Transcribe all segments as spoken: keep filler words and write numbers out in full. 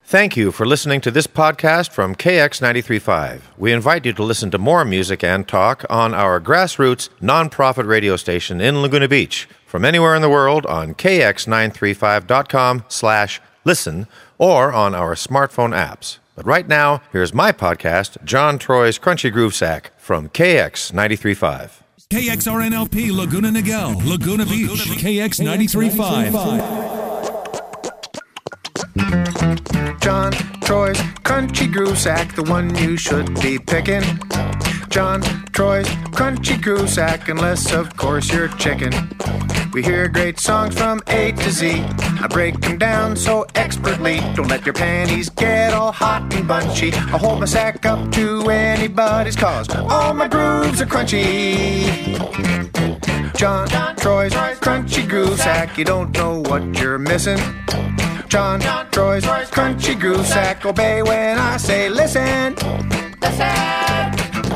Thank you for listening to this podcast from K X ninety-three point five. We invite you to listen to more music and talk on our grassroots nonprofit radio station in Laguna Beach from anywhere in the world on K X nine thirty-five dot com slash listen or on our smartphone apps. But right now, here's my podcast, John Troy's Crunchy Groove Sack from K X ninety-three point five. K X R N L P Laguna Niguel, Laguna Beach, K X ninety-three point five. John Troy's Crunchy Groove Sack, the one you should be picking. John Troy's Crunchy Groove Sack, unless of course you're chicken. We hear great songs from A to Z. I break them down so expertly. Don't let your panties get all hot and bunchy. I hold my sack up to anybody's cause all my grooves are crunchy. John Troy's Crunchy Groove Sack, you don't know what you're missing. John Troy's Crunchy Groove Sack, obey when I say listen. Listen.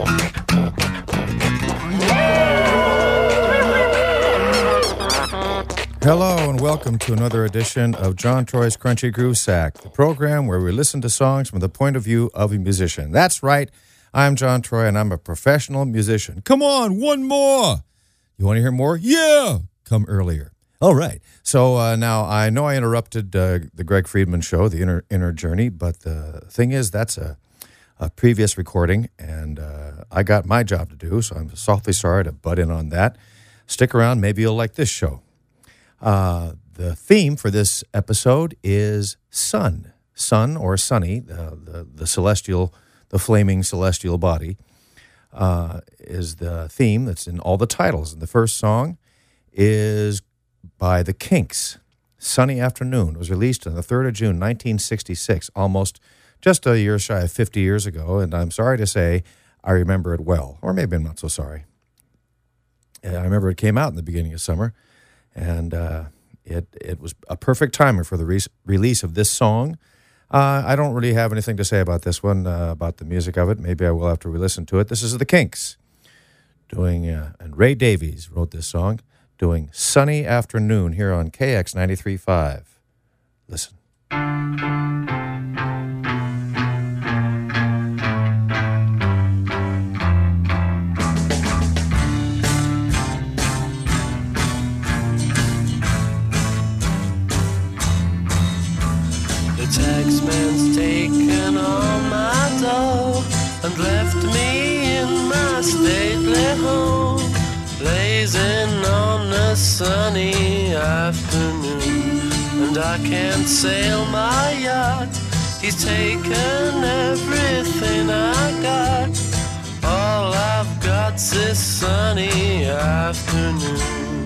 Hello and welcome to another edition of John Troy's Crunchy Groove Sack, the program where we listen to songs from the point of view of a musician. That's right, I'm John Troy and I'm a professional musician. Come on, one more! You want to hear more? Yeah! Come earlier. All right. So uh, now I know I interrupted uh, the Greg Friedman show, the inner inner journey, but the thing is that's a, a previous recording, and uh, I got my job to do, so I'm softly sorry to butt in on that. Stick around. Maybe you'll like this show. Uh, the theme for this episode is sun. Sun or sunny, the, the, the celestial, the flaming celestial body, uh, is the theme that's in all the titles. And the first song is by the Kinks, Sunny Afternoon. It was released on the third of June, nineteen sixty-six, almost just a year shy of fifty years ago, and I'm sorry to say I remember it well, or maybe I'm not so sorry. I remember it came out in the beginning of summer, and uh, it it was a perfect timer for the re- release of this song. Uh, I don't really have anything to say about this one, uh, about the music of it. Maybe I will have to re-listen to it. This is the Kinks doing, uh, and Ray Davies wrote this song, doing Sunny Afternoon here on K X ninety-three point five. Listen. The taxman's taken all my dough and left me in my stately home, blazing on a sunny afternoon, and I can't sail my yacht. He's taken everything I got. All I've got's this sunny afternoon.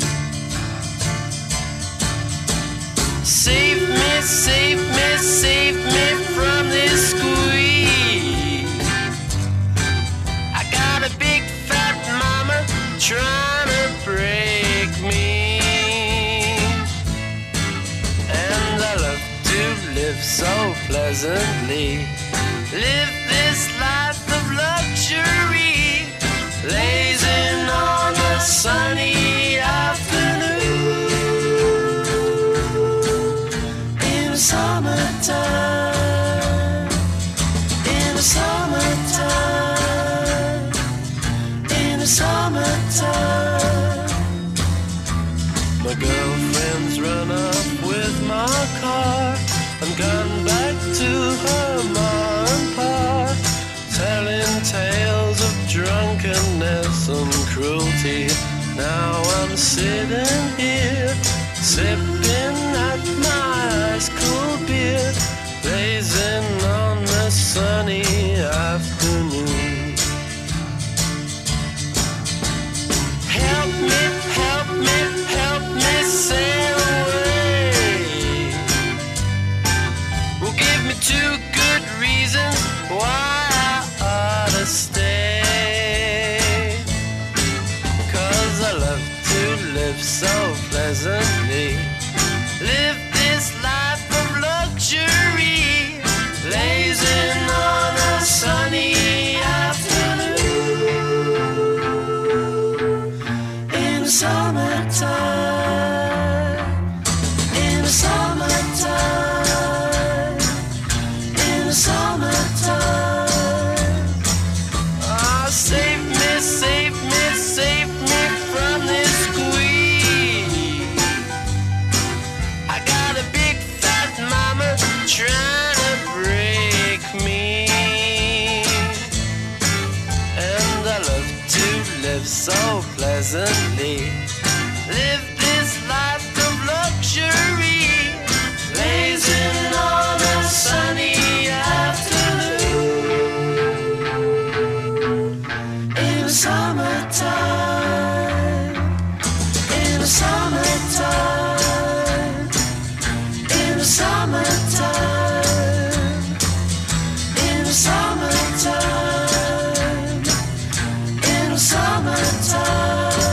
Save me, save me, save me from this squeeze. I got a big fat mama trying to break me, and I love to live so pleasantly, live this life of luxury, blazing on a sunny afternoon in the summertime, in the summertime, in the summertime. My girlfriend's run up with my car and gone back to her ma and pa, telling tales of drunkenness and cruelty. Now I'm sitting here, sipping at my ice cool beer, blazing on the sunny afternoon. Help me, help me, help me sail away. Well, give me two good reasons why I ought to stay. 'Cause I love to live so pleasantly, live this life of luxury, blazing on a sunny afternoon in the summertime, in the summertime, the summertime. Oh, save me, save me, save me from this squeeze. I got a big fat mama trying to break me, and I love to live so pleasantly. Live this life of luxury, blazing on a sunny afternoon in the summertime, in the summertime, in the summertime, in the summertime, in the summertime.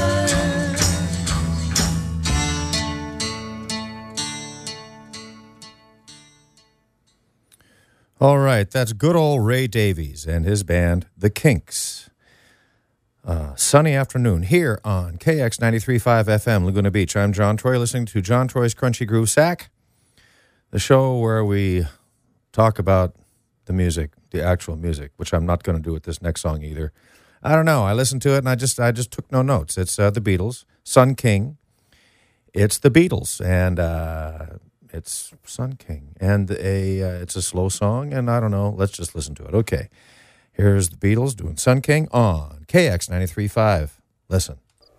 All right, that's good old Ray Davies and his band, The Kinks. Uh, sunny afternoon here on K X ninety-three point five F M, Laguna Beach. I'm John Troy, listening to John Troy's Crunchy Groove Sack, the show where we talk about the music, the actual music, which I'm not going to do with this next song either. I don't know. I listened to it and I just I just took no notes. It's uh, the Beatles, Sun King. It's the Beatles, and uh, it's Sun King, and a uh, it's a slow song, and I don't know. Let's just listen to it. Okay, here's the Beatles doing Sun King on K X ninety-three point five. Listen.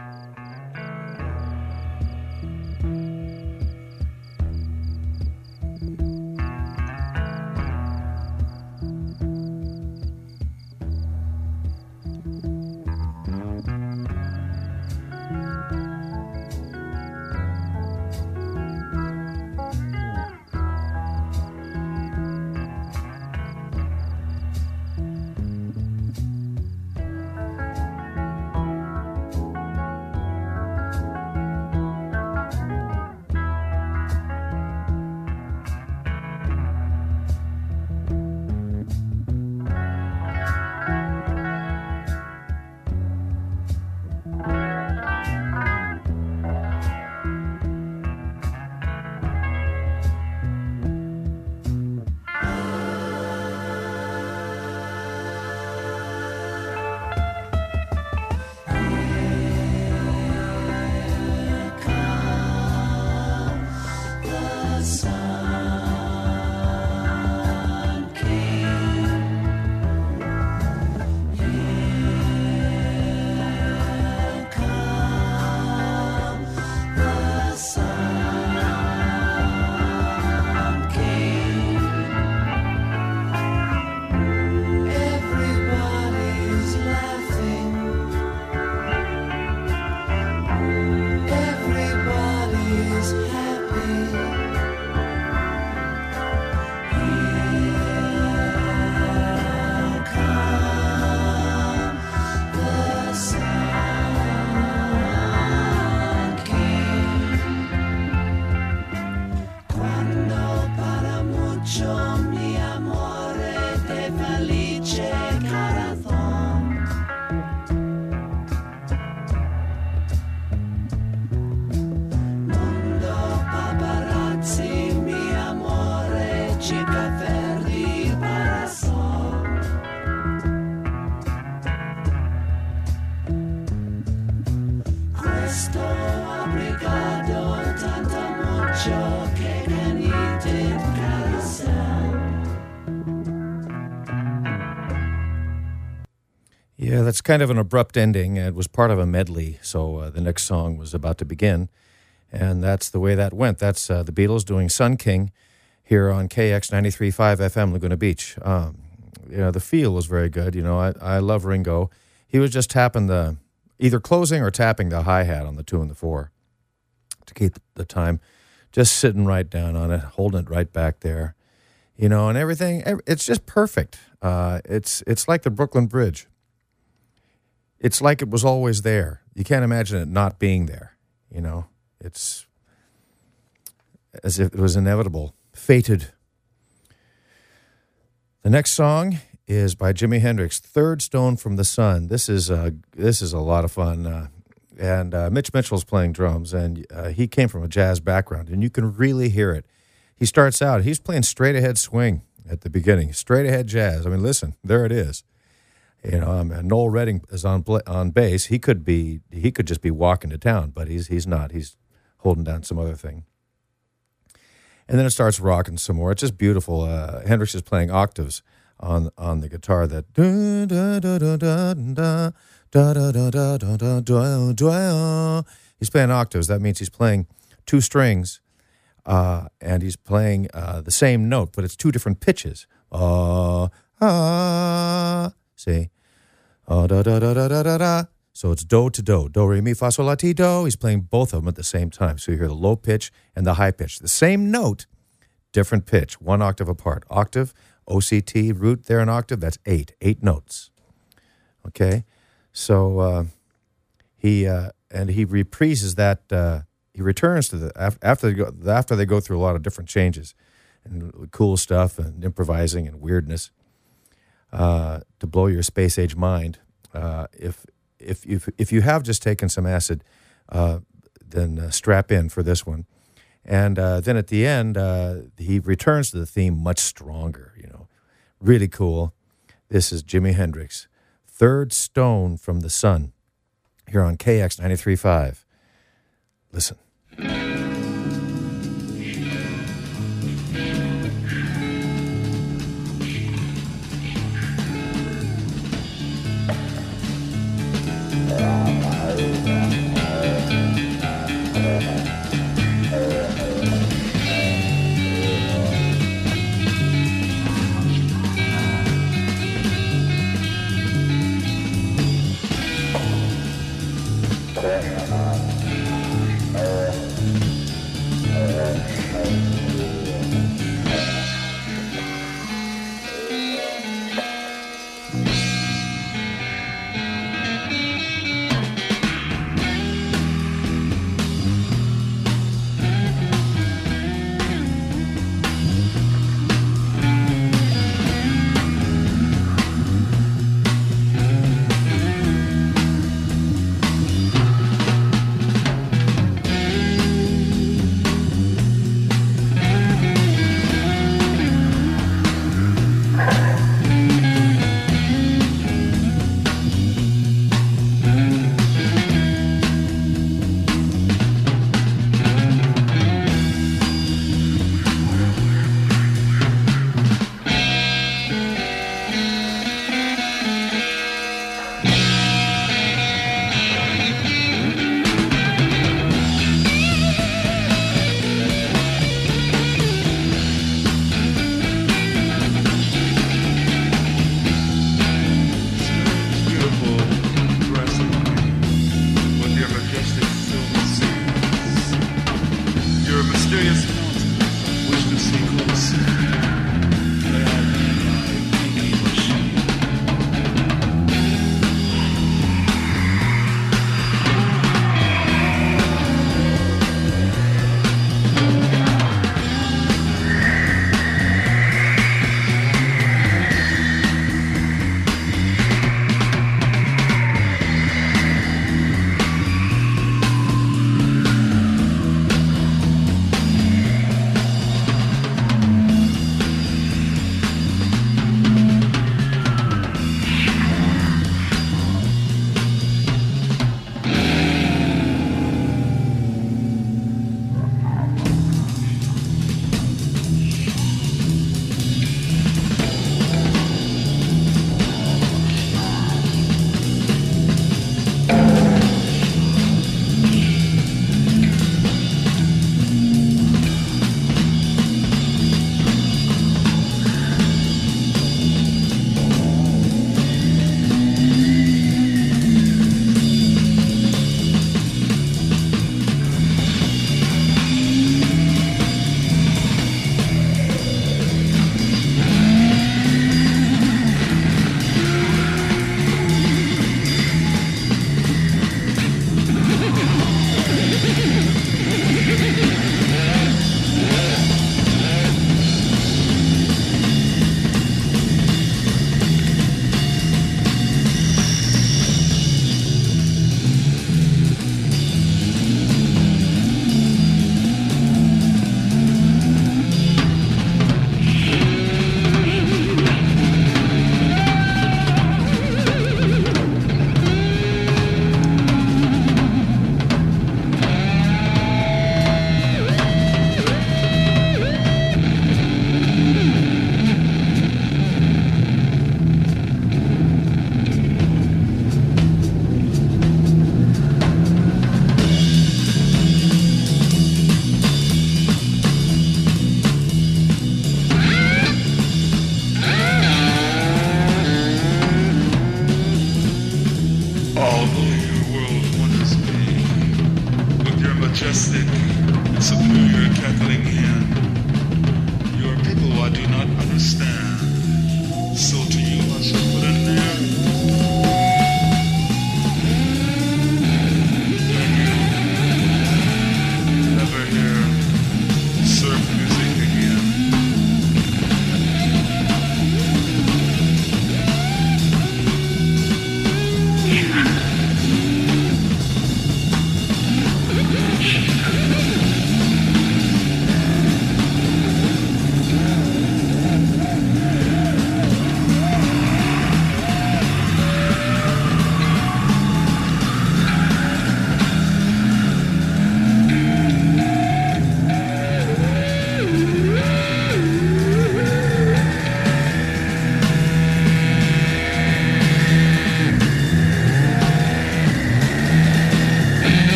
Yeah, that's kind of an abrupt ending. It was part of a medley, so uh, the next song was about to begin, and that's the way that went. That's uh, the Beatles doing Sun King here on K X ninety-three point five F M, Laguna Beach. Um, you know, the feel was very good. You know, I, I love Ringo. He was just tapping the, either closing or tapping the hi-hat on the two and the four to keep the time, just sitting right down on it, holding it right back there, you know, and everything. It's just perfect. Uh, it's it's like the Brooklyn Bridge. It's like it was always there. You can't imagine it not being there, you know. It's as if it was inevitable, fated. The next song is by Jimi Hendrix, Third Stone from the Sun. This is uh, this is a lot of fun. Uh, and uh, Mitch Mitchell's playing drums, and uh, he came from a jazz background, and you can really hear it. He starts out, he's playing straight-ahead swing, at the beginning. Straight ahead jazz. I mean, listen, there it is. You know, um, and Noel Redding is on on bass. He could be, he could just be walking to town, but he's he's not. He's holding down some other thing. And then it starts rocking some more. It's just beautiful. Uh, Hendrix is playing octaves on on the guitar. That da da da da da da da da da da da da da. He's playing octaves. That means he's playing two strings, uh, and he's playing uh, the same note, but it's two different pitches. Ah, ah. See, uh, da da da da da da da. So it's do to do, do re mi fa sol la ti do. He's playing both of them at the same time. So you hear the low pitch and the high pitch, the same note, different pitch, one octave apart. Octave, O C T, root there an octave. That's eight, eight notes. Okay, so uh, he uh, and he reprises that. Uh, he returns to the after they go after they go through a lot of different changes and cool stuff and improvising and weirdness. Uh, to blow your space age mind. Uh, if if if if you have just taken some acid, uh, then uh, strap in for this one. And uh, then at the end, uh, he returns to the theme much stronger. You know, really cool. This is Jimi Hendrix, Third Stone from the Sun, here on K X ninety-three point five. Listen.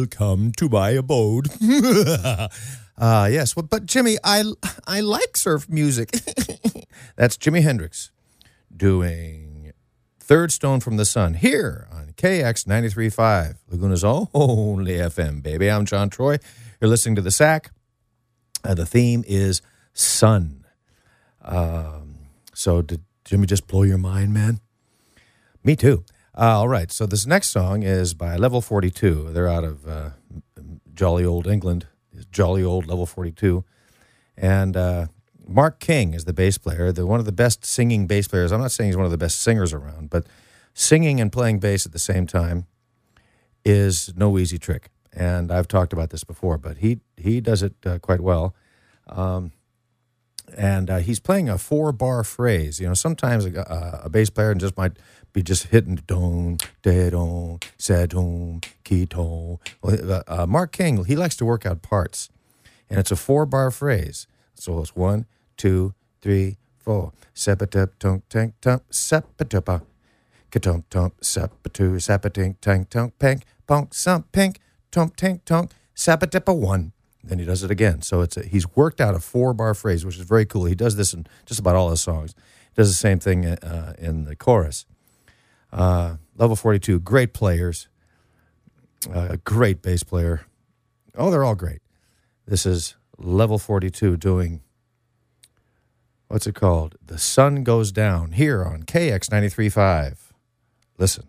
welcome to my abode. uh, yes, well, but Jimmy, I, I like surf music. That's Jimi Hendrix doing Third Stone from the Sun here on K X ninety-three point five, Laguna's only F M, baby. I'm John Troy. You're listening to The Sack. Uh, the theme is sun. Um, so did Jimmy just blow your mind, man? Me too. Uh, all right, so this next song is by Level forty-two. They're out of uh, jolly old England, jolly old Level forty-two. And uh, Mark King is the bass player, the, one of the best singing bass players. I'm not saying he's one of the best singers around, but singing and playing bass at the same time is no easy trick. And I've talked about this before, but he, he does it uh, quite well. Um, and uh, he's playing a four-bar phrase. You know, sometimes a, a bass player just might be just hitting don, de don, sa don, ki ton. Well, uh, Mark King, he likes to work out parts, and it's a four-bar phrase. So it's one, two, three, four. Sepatep tunk tank tump sepatupa, katump tump sepatu sapatink tank tunk pank ponk sump pink tump tank tunk sapatipa one. Then he does it again. So it's a, he's worked out a four-bar phrase, which is very cool. He does this in just about all his songs. He does the same thing uh, in the chorus. Uh, Level forty-two, great players, uh, a great bass player. Oh, they're all great. This is Level forty-two doing, what's it called? The Sun Goes Down here on K X ninety-three point five. Listen.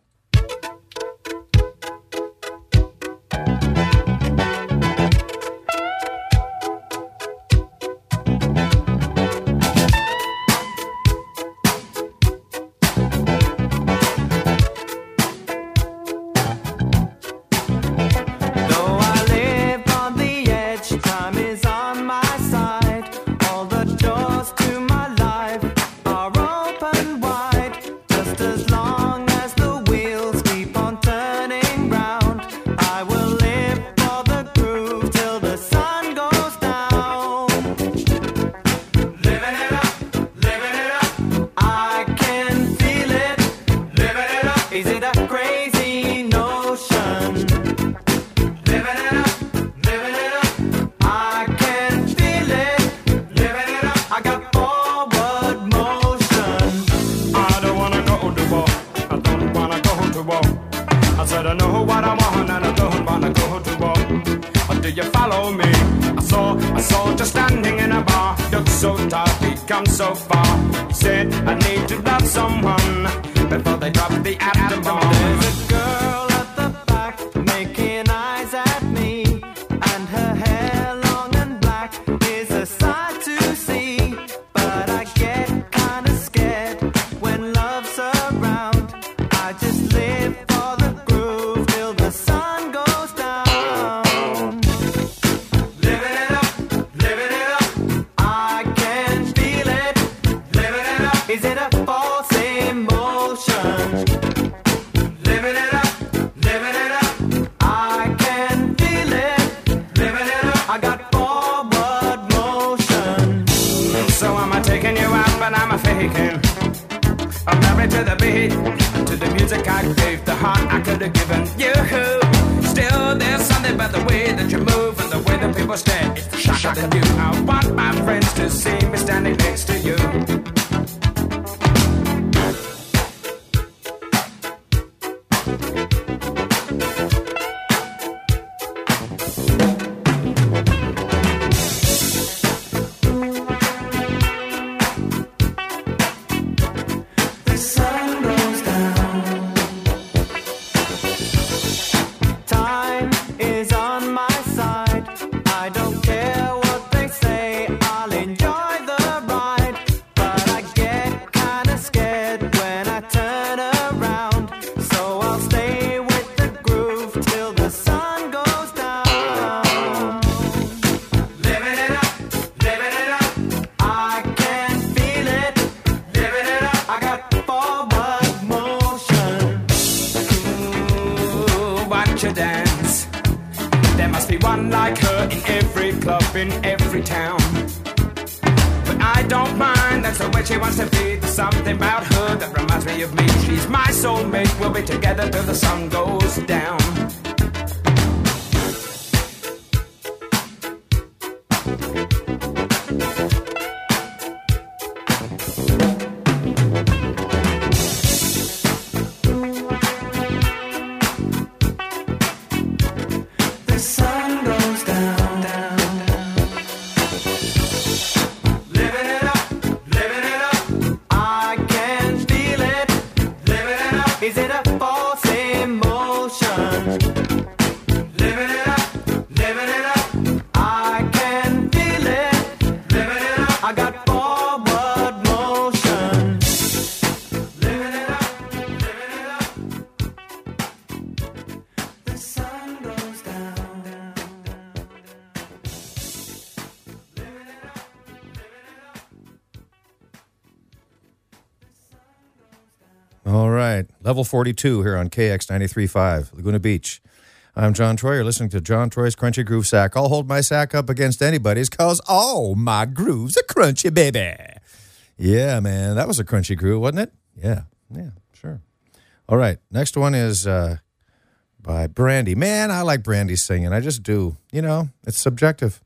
All right. Level forty-two here on K X ninety-three point five, Laguna Beach. I'm John Troy. You're listening to John Troy's Crunchy Groove Sack. I'll hold my sack up against anybody's because all my grooves are crunchy, baby. Yeah, man. That was a crunchy groove, wasn't it? Yeah. Yeah, sure. All right. Next one is uh, by Brandy. Man, I like Brandy singing. I just do. You know, it's subjective.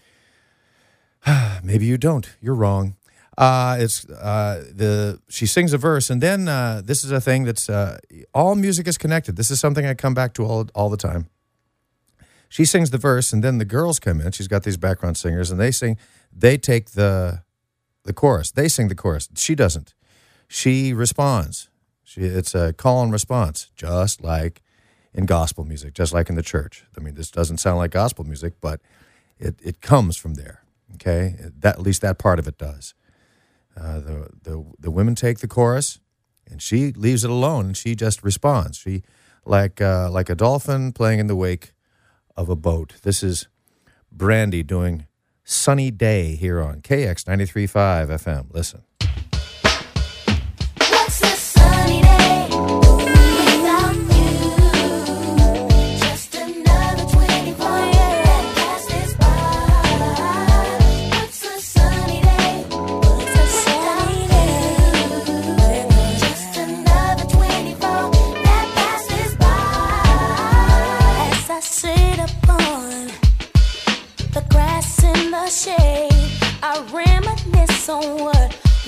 Maybe you don't. You're wrong. Uh, it's uh, the she sings a verse, and then uh, this is a thing that's uh, all music is connected. This is something I come back to all all the time. She sings the verse, and then the girls come in. She's got these background singers, and they sing. They take the the chorus. They sing the chorus. She doesn't. She responds. She it's a call and response, just like in gospel music, just like in the church. I mean, this doesn't sound like gospel music, but it it comes from there. Okay, that at least that part of it does. Uh, the, the the women take the chorus, and she leaves it alone, and she just responds. She like uh, like a dolphin playing in the wake of a boat. This is Brandy doing "Sunny Day" here on K X ninety-three point five F M. Listen. What's a sunny day without you? Just another twenty-four that passes by. What's a sunny day? What's a sunny day? Just another twenty-four that passes by. As I sit upon the grass in the shade, I reminisce on what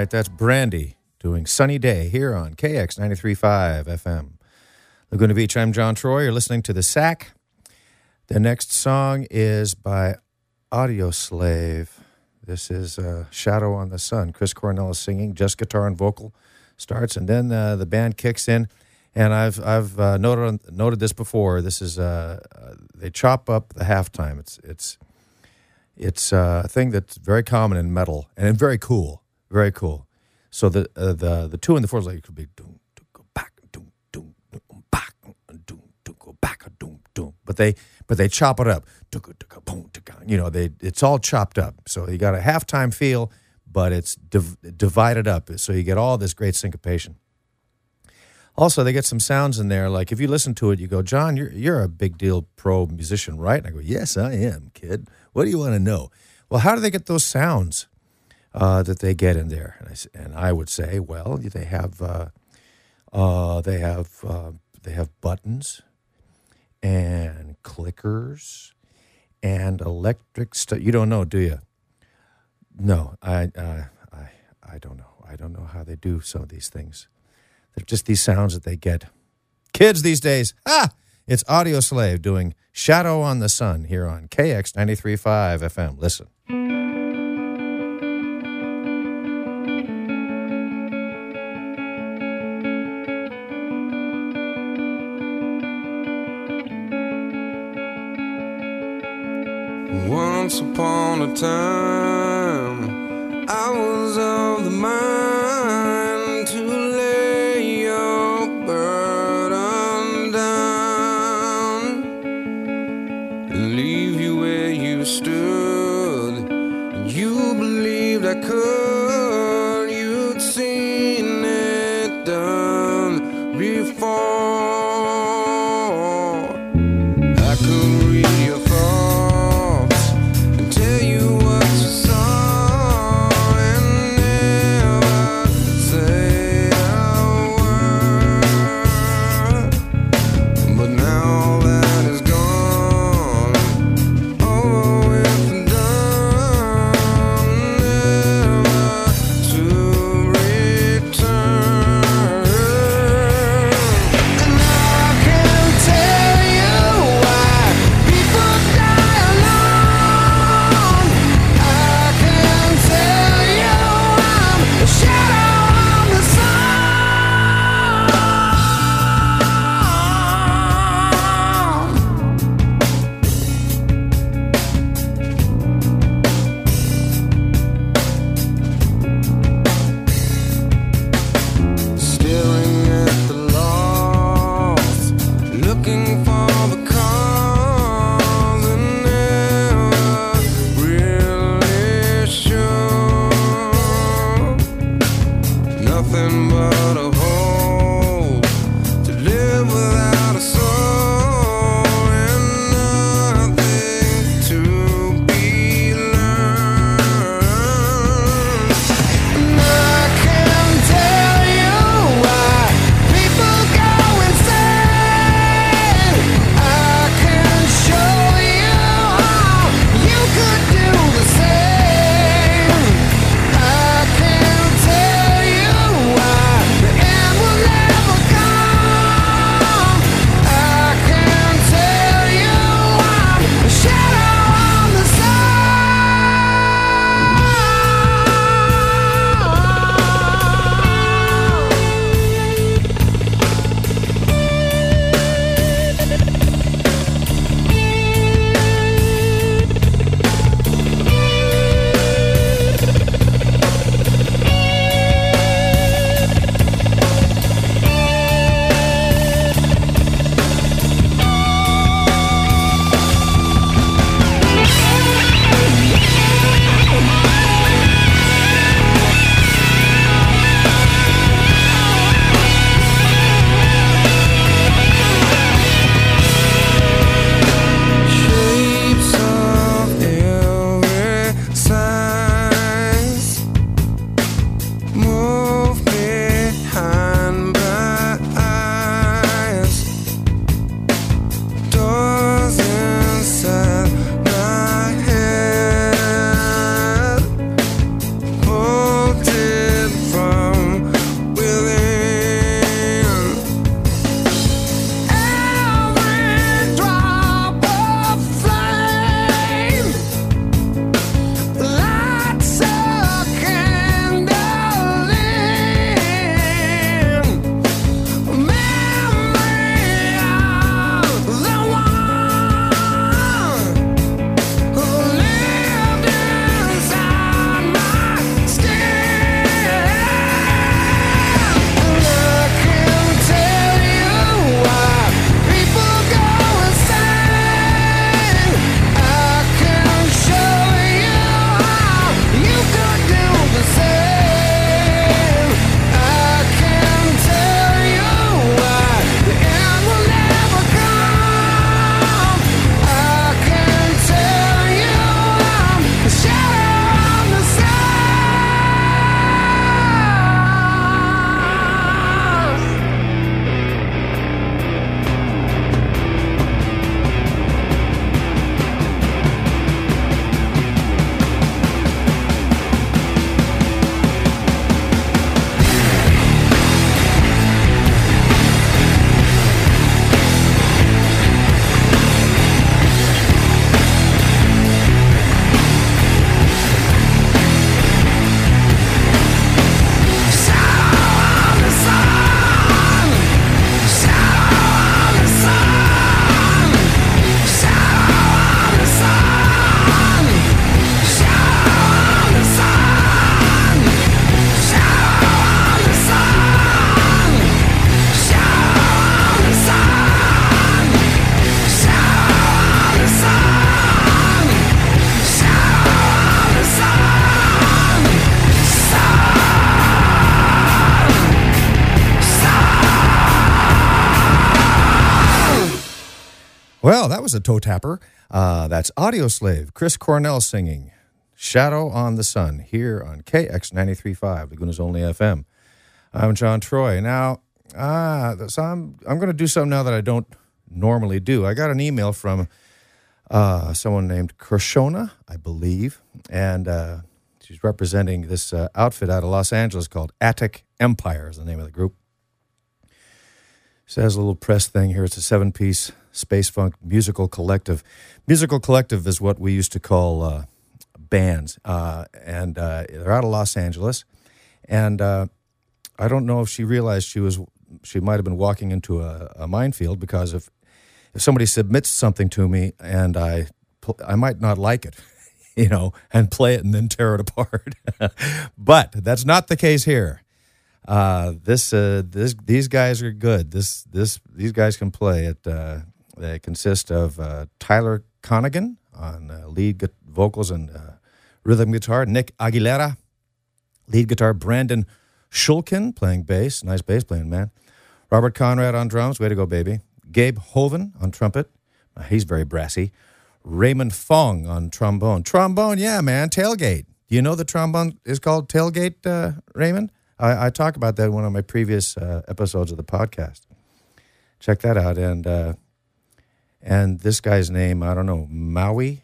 right, that's Brandy doing Sunny Day here on K X ninety-three point five F M. Laguna Beach, I'm John Troy. You're listening to The Sack. The next song is by Audio Slave. This is uh, Shadow on the Sun. Chris Cornell is singing, just guitar and vocal starts, and then uh, the band kicks in. And I've I've uh, noted noted this before. This is uh, uh, they chop up the halftime. It's it's it's uh, a thing that's very common in metal and very cool, very cool. So the uh, the the two and the fours like it could be doom doom go back doom doom doom back doom doom go back doom doom. But they but they chop it up. You know, they it's all chopped up. So you got a halftime feel, but it's div- divided up. So you get all this great syncopation. Also, they get some sounds in there. Like if you listen to it, you go, John, you're you're a big deal pro musician, right? And I go, yes, I am, kid. What do you want to know? Well, how do they get those sounds uh, that they get in there? And I, and I would say, well, they have uh, uh, they have uh, they have buttons and clickers and electric stuff. You don't know, do you? No, I uh, I I don't know. I don't know how they do some of these things. They're just these sounds that they get. Kids these days, ah, it's Audio Slave doing Shadow on the Sun here on K X ninety-three point five F M. Listen. Once upon a time, I was of the mind to lay your burden down and leave you where you stood. And you believed I could, you'd seen it done before. I could read your thoughts, tell you what you saw and never Well, that was a toe tapper. Uh, that's Audio Slave, Chris Cornell singing Shadow on the Sun here on K X ninety-three point five, Laguna's only F M. I'm John Troy. Now, ah, so I'm, I'm going to do something now that I don't normally do. I got an email from uh, someone named Kershona, I believe, and uh, she's representing this uh, outfit out of Los Angeles called Attic Empire is the name of the group. Says a little press thing here. It's a seven-piece space funk musical collective. Musical collective is what we used to call uh, bands, uh, and uh, they're out of Los Angeles. And uh, I don't know if she realized she was she might have been walking into a, a minefield, because if if somebody submits something to me and I I might not like it, you know, and play it and then tear it apart. But that's not the case here. Uh, this, uh, this, these guys are good. This, this, these guys can play it. Uh, they consist of uh, Tyler Connigan on uh, lead gu- vocals and uh, rhythm guitar, Nick Aguilera, lead guitar, Brandon Shulkin playing bass, nice bass playing man, Robert Conrad on drums, way to go, baby, Gabe Hoven on trumpet, uh, he's very brassy, Raymond Fong on trombone. Trombone, yeah, man, tailgate. You know the trombone is called tailgate, uh, Raymond? I, I talk about that in one of my previous uh, episodes of the podcast. Check that out. And uh, and this guy's name, I don't know, Maui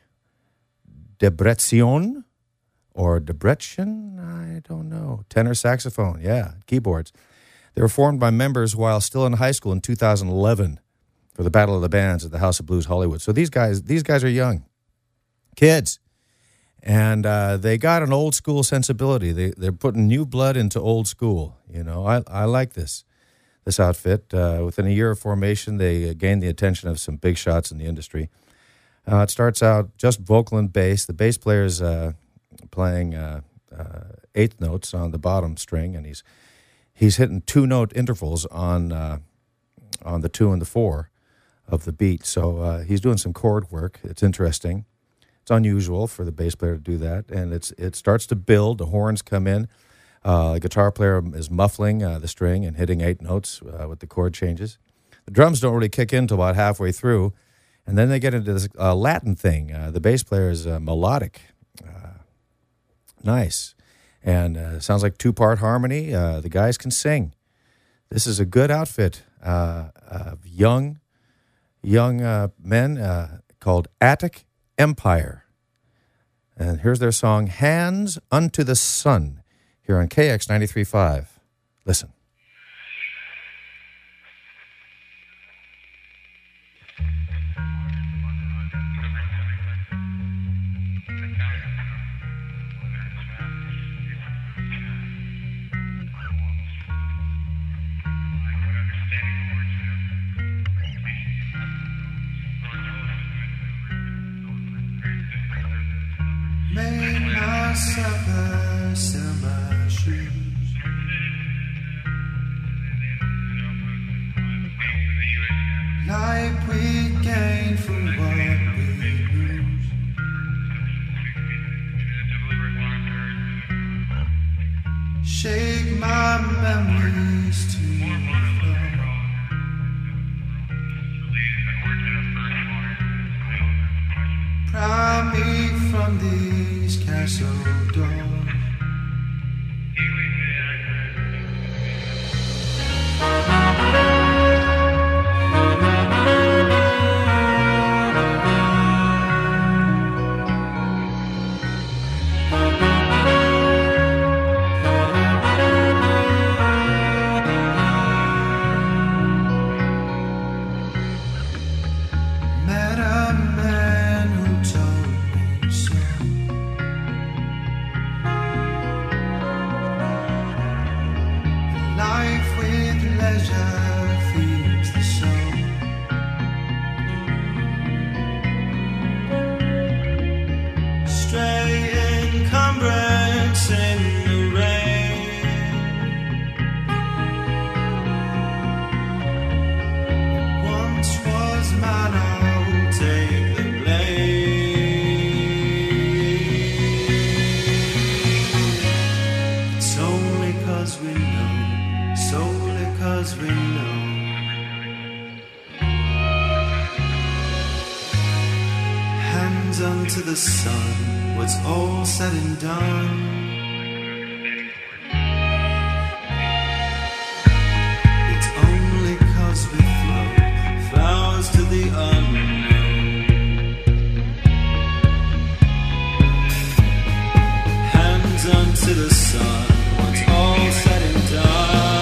Debrecen or Debrecen? I don't know. Tenor saxophone, yeah, keyboards. They were formed by members while still in high school in two thousand eleven for the Battle of the Bands at the House of Blues Hollywood. So these guys, these guys are young, kids. And uh, they got an old school sensibility. They, they're putting new blood into old school. You know, I, I like this this outfit. Uh, within a year of formation, they gained the attention of some big shots in the industry. Uh, it starts out just vocal and bass. The bass player is uh, playing uh, uh, eighth notes on the bottom string, and he's he's hitting two note intervals on uh, on the two and the four of the beat. So uh, he's doing some chord work. It's interesting. It's unusual for the bass player to do that, and it's it starts to build. The horns come in. Uh, the guitar player is muffling uh, the string and hitting eight notes uh, with the chord changes. The drums don't really kick in until about halfway through, and then they get into this uh, Latin thing. Uh, the bass player is uh, melodic, uh, nice, and uh, sounds like two-part harmony. Uh, the guys can sing. This is a good outfit uh, of young, young uh, men uh, called Attic Empire. And here's their song, Hands Unto the Sun, here on K X ninety-three point five. Listen. Made myself a silver shoes. Like we gain from what we lose. Shake my memories to the floor. Pry me from these castle doors. Met a man who told me so. unto the sun, what's all said and done. It's only 'cause we throw flowers to the unknown. Hands unto the sun, what's all said and done.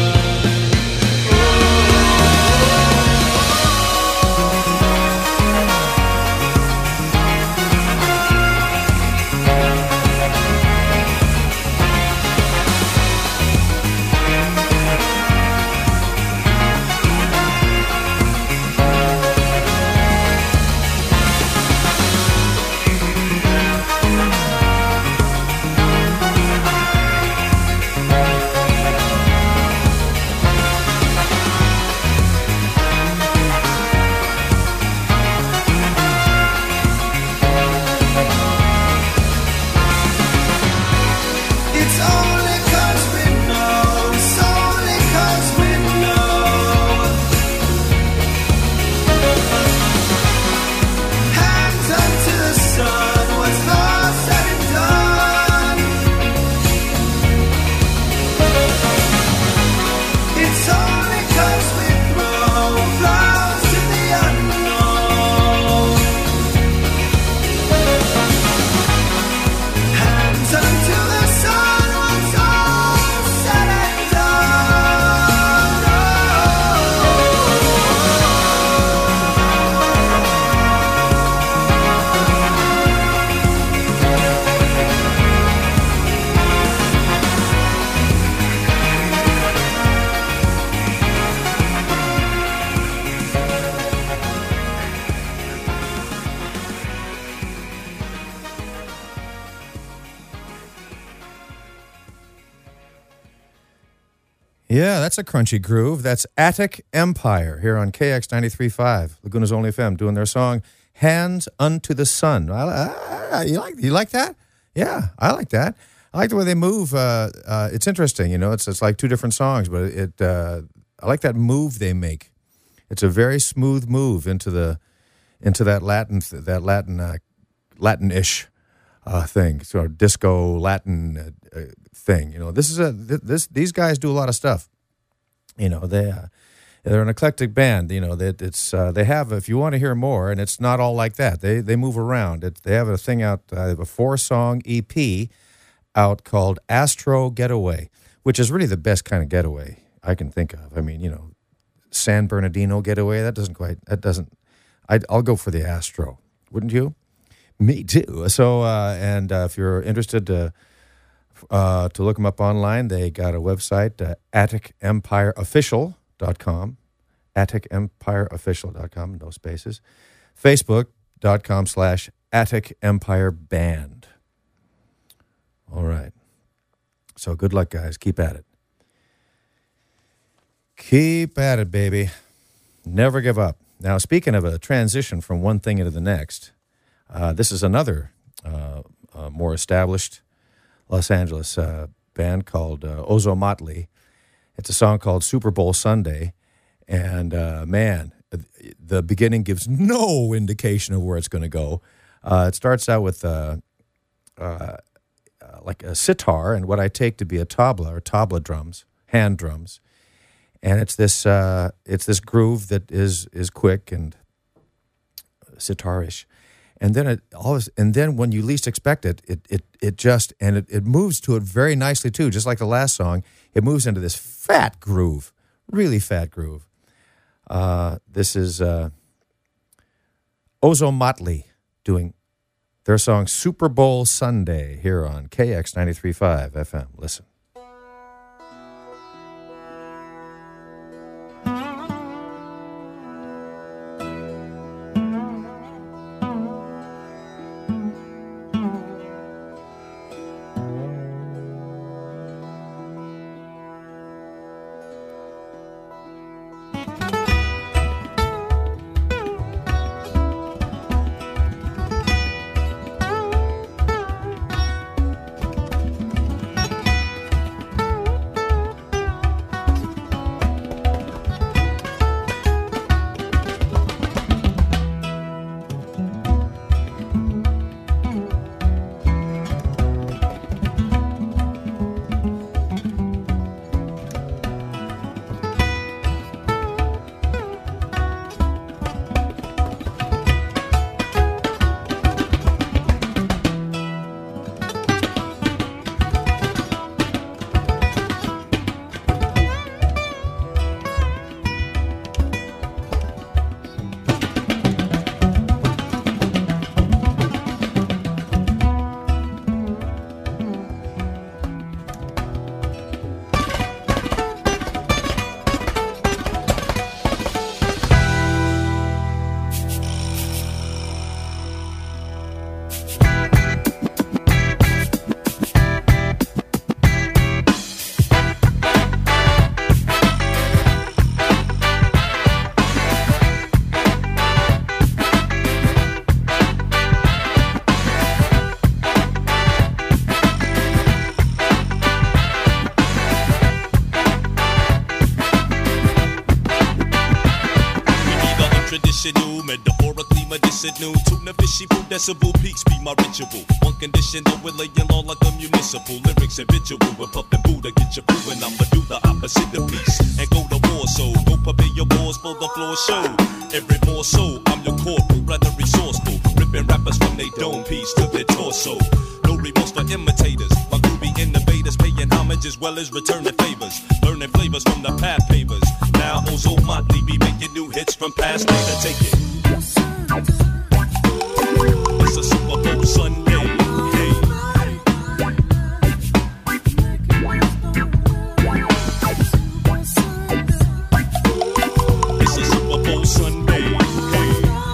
Yeah, that's a crunchy groove. That's Attic Empire here on K X ninety-three point five, Laguna's only F M, doing their song "Hands Unto the Sun." I, I, you like you like that? Yeah, I like that. I like the way they move. Uh, uh, it's interesting, you know. It's it's like two different songs, but it. Uh, I like that move they make. It's a very smooth move into the into that Latin that Latin uh, Latin-ish uh, thing, sort of disco Latin uh, thing. You know, this is a this these guys do a lot of stuff. You know, they uh, they're an eclectic band. You know, that it's uh, they have, if you want to hear more, and it's not all like that. They they move around. It, they have a thing out. Uh, they have a four song E P out called Astro Getaway, which is really the best kind of getaway I can think of. I mean, you know, San Bernardino Getaway, that doesn't quite, that doesn't, I'd, I'll go for the Astro, wouldn't you? Me too. So, uh, and uh, if you're interested to, uh, to look them up online, they got a website, uh, attic empire official dot com, attic empire official dot com, no spaces, facebook.com slash Attic Empire Band. All right. So good luck, guys. Keep at it. Keep at it, baby. Never give up. Now, speaking of a transition from one thing into the next, uh, this is another uh, uh, more established Los Angeles uh, band called uh, Ozomatli. It's a song called Super Bowl Sunday. And, uh, man, the beginning gives no indication of where it's going to go. Uh, it starts out with uh, uh, uh, like a sitar and what I take to be a tabla or tabla drums, hand drums. And it's this uh, it's this groove that is is quick and sitarish, and then it always and then when you least expect it, it it it just and it, it moves to it very nicely too. Just like the last song, it moves into this fat groove, really fat groove. Uh, this is uh, Ozomatli doing their song "Super Bowl Sunday" here on K X ninety-three point five F M. Listen. traditional, metaphorically medicinal. Tuna fishy food, decibel peaks be my ritual. One condition, though we're laying law like a municipal. Lyrics habitual, with puffin' Buddha, get your proof, and I'ma do the opposite of peace. And go to war, so go prepare your wars for the floor show. Every more so, I'm your corporal, rather resourceful. Ripping rappers from their dome piece to their torso. No remorse for imitators. My groovy innovators paying homage as well as returning favors. Learning flavors from the path pavers. Now Ozo Motley be making new hits from past data. Take it. It's a Super Bowl Sunday. Hey. It's a Super Bowl Sunday. Hey.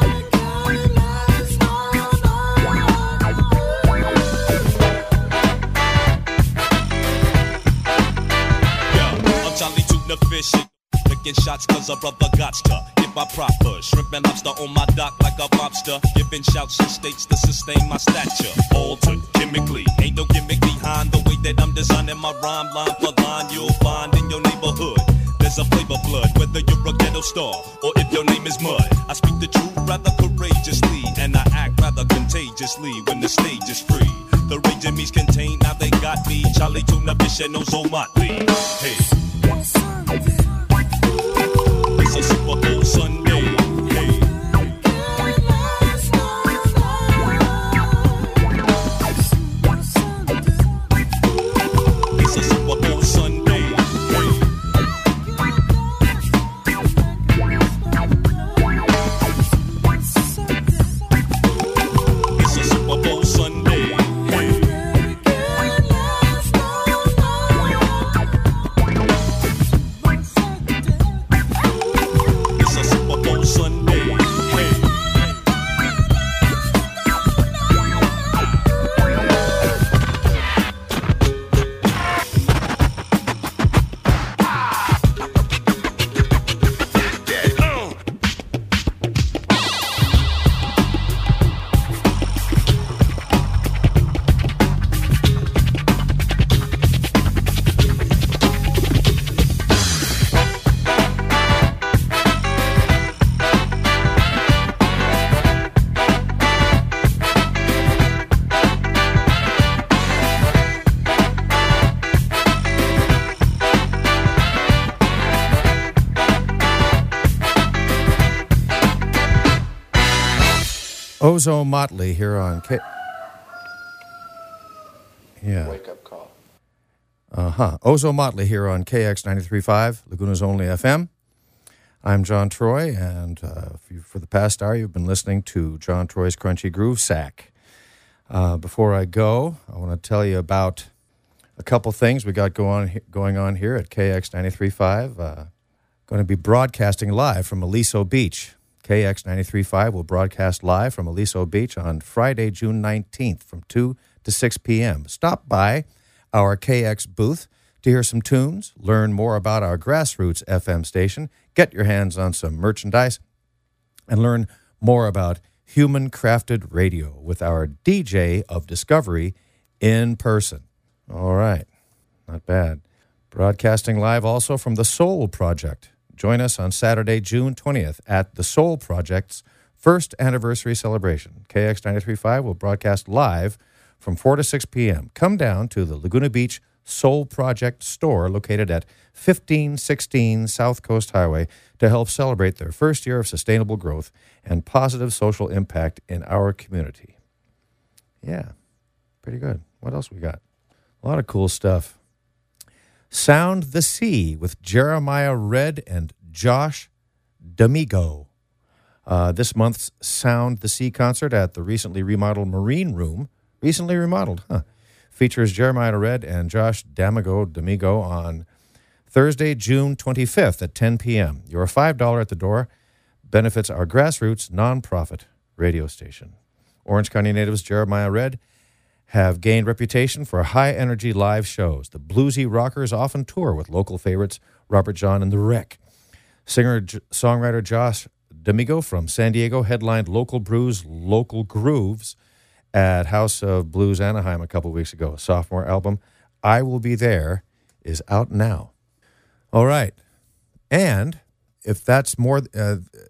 Fish, licking shots cause a brother gots to get my proper shrimp and lobster on my dock like a mobster, giving shouts and states to sustain my stature. Altered chemically, ain't no gimmick behind the way that I'm designing my rhyme line for line. You'll find in your neighborhood there's a flavor blood, whether you're a ghetto star or if your name is Mud. I speak the truth rather courageously, and I act rather contagiously when the stage is free. The rage in me's contained, now they got me. Charlie Tuna Fish and Ozo Motley. Hey. It's a Super Bowl Sunday. Hey. It's a Super Bowl Sunday. Hey. It's a Super Bowl Sunday. Hey. Ozo Motley here on K. Yeah. Wake up call. Uh huh. Ozo Motley here on K X ninety-three point five, Laguna's only F M. I'm John Troy, and uh, for the past hour, you've been listening to John Troy's Crunchy Groove Sack. Uh, before I go, I want to tell you about a couple things we got go on, going on here at K X ninety-three point five. Uh, going to be broadcasting live from Aliso Beach. K X ninety-three point five will broadcast live from Aliso Beach on Friday, June nineteenth from two to six p.m. Stop by our K X booth to hear some tunes, learn more about our grassroots F M station, get your hands on some merchandise, and learn more about human-crafted radio with our D J of Discovery in person. All right, not bad. Broadcasting live also from the Soul Project. Join us on Saturday, June twentieth at the Soul Project's first anniversary celebration. K X ninety-three point five will broadcast live from four to six p.m. Come down to the Laguna Beach Soul Project store located at fifteen sixteen South Coast Highway to help celebrate their first year of sustainable growth and positive social impact in our community. Yeah, pretty good. What else we got? A lot of cool stuff. Sound the Sea with Jeremiah Red and Josh D'Amigo. Uh, this month's Sound the Sea concert at the recently remodeled Marine Room, recently remodeled, huh, features Jeremiah Red and Josh D'Amigo, D'Amigo on Thursday, June twenty-fifth at ten p.m. Your five dollars at the door benefits our grassroots nonprofit radio station. Orange County natives Jeremiah Red have gained reputation for high-energy live shows. The bluesy rockers often tour with local favorites Robert John and the Wreck. Singer-songwriter Josh D'Amigo from San Diego headlined Local Brews, Local Grooves at House of Blues Anaheim a couple weeks ago. A sophomore album, I Will Be There, is out now. All right. And if that's more, uh,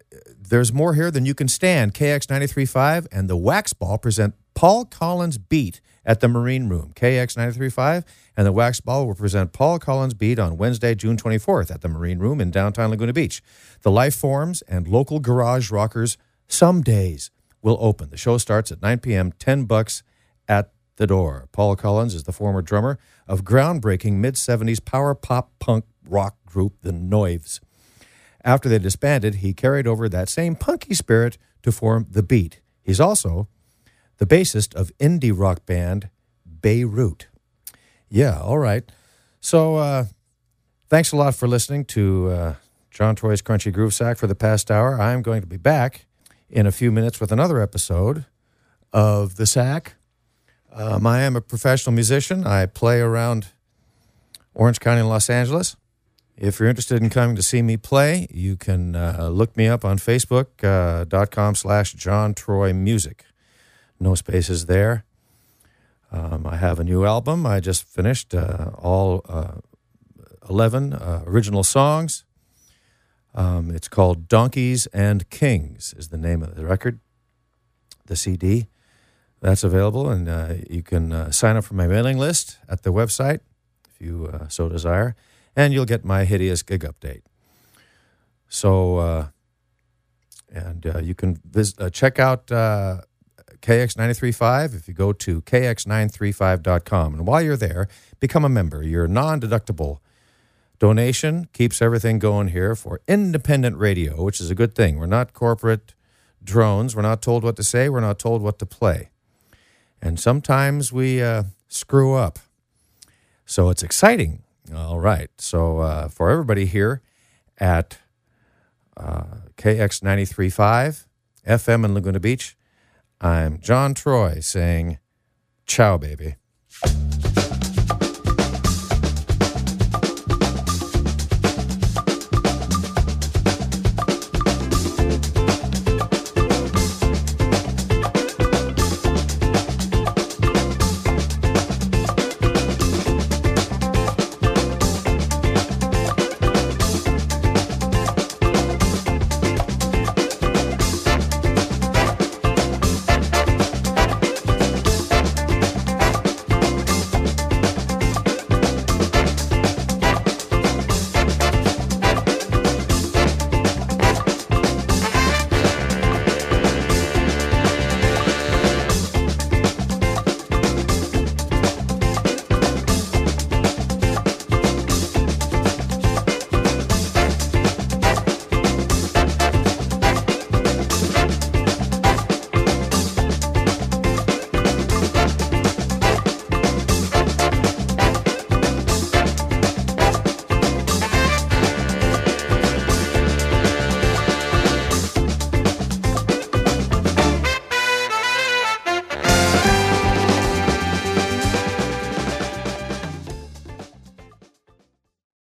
there's more here than you can stand. K X ninety-three point five and the Wax Ball present Paul Collins Beat at the Marine Room. K X ninety-three point five and the Wax Ball will present Paul Collins Beat on Wednesday, June twenty-fourth at the Marine Room in downtown Laguna Beach. The Life Forms and local garage rockers Some Days will open. The show starts at nine p.m., ten bucks at the door. Paul Collins is the former drummer of groundbreaking mid-seventies power pop punk rock group The Noives. After they disbanded, he carried over that same punky spirit to form The Beat. He's also the bassist of indie rock band Beirut. Yeah, all right. So uh, thanks a lot for listening to uh, John Troy's Crunchy Groove Sack for the past hour. I'm going to be back in a few minutes with another episode of The Sack. Um, I am a professional musician. I play around Orange County and Los Angeles. If you're interested in coming to see me play, you can uh, look me up on Facebook, uh, dot com slash John Troy Music. No spaces there. Um, I have a new album. I just finished uh, all uh, eleven uh, original songs. Um, it's called Donkeys and Kings is the name of the record, the C D. That's available, and uh, you can uh, sign up for my mailing list at the website if you uh, so desire, and you'll get my hideous gig update. So, uh, and uh, you can visit, uh, check out uh, K X ninety-three point five if you go to K X nine three five dot com. And while you're there, become a member. Your non-deductible donation keeps everything going here for independent radio, which is a good thing. We're not corporate drones. We're not told what to say. We're not told what to play. And sometimes we uh, screw up. So it's exciting. All right. So uh, for everybody here at uh, K X ninety-three point five F M in Laguna Beach, I'm John Troy saying, ciao, baby.